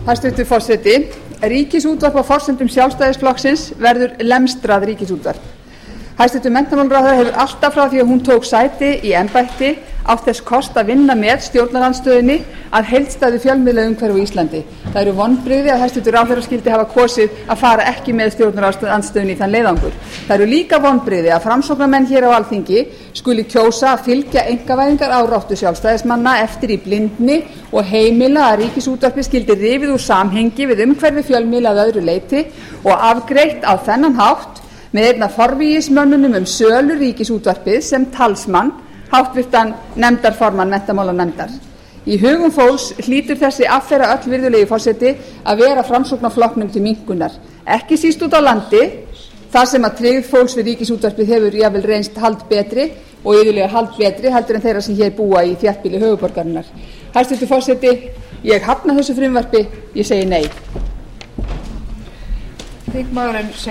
Hæstvirtur forseti. Ríkisútvarp á forsendum Sjálfstæðisflokksins verður lemstrað ríkisútvarp. Hæstvirtur menntamálaráðherra hefur alltaf frá því að hún tók sæti í embætti átt þess kost að vinna með stjórnarandstöðunni að heildstæðu fjölmiðlaumhverfi á Íslandi. Það eru vonbrigði að hæstvirtur ráðherra skyldi hafa kosið að fara ekki með stjórnarandstöðunni í þann leiðangur. Það eru líka vonbrigði að framsóknarmenn hér á Alþingi skuli kjósa að fylgja einkavæðingaráráttu Sjálfstæðismanna eftir í blindni og heimila að ríkisútvarpið skyldi rifið úr samhengi við umhverfi fjölmiðla að öðru leyti og afgreitt á þennan hátt með einna forvígismönnunum sölu ríkisútvarpið sem talsmann háttvirtan nefndarformann menntamálanefndar. Í hugum fólks hlýtur þessi affæra öll, virðulegi forseti, að vera Framsóknarflokknum til minnkunar, ekki síst út á landi þar sem að tryggð fólks við ríkisútvarpið hefur jafnvel reynst hald betri og yfirlega hald betri heldur en þeirra sem hér búa í þéttbýli höfuðborgarinnar. Hæstvirtur forseti, ég hafna þessu frumvarpi, ég segi nei. Þingmaðurinn segir